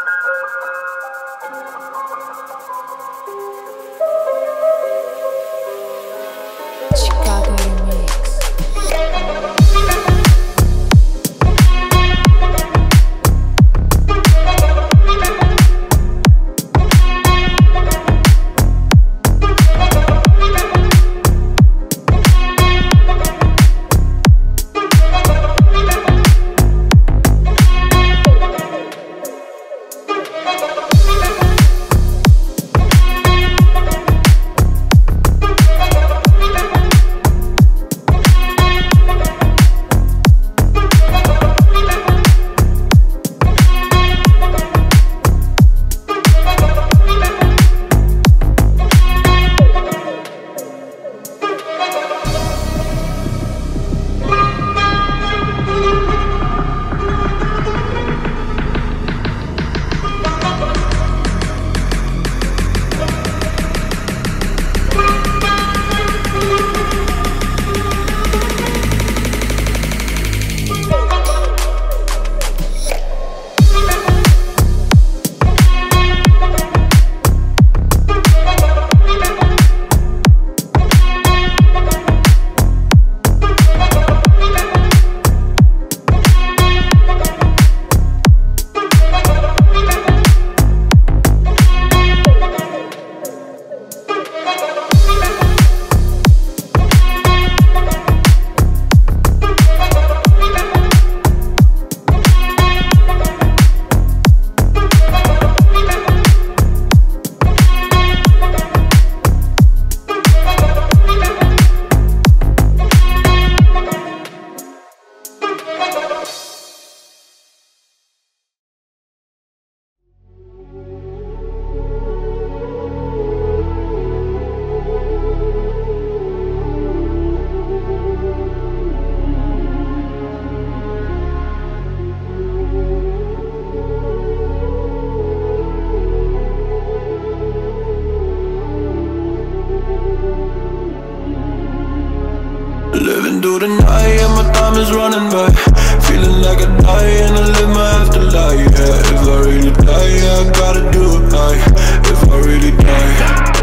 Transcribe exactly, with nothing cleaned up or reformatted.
Chicago Remix. Living through the night and my time is running by. Feeling like I die and I live my afterlife. Yeah, if I really die, yeah, I gotta do it right. If I really die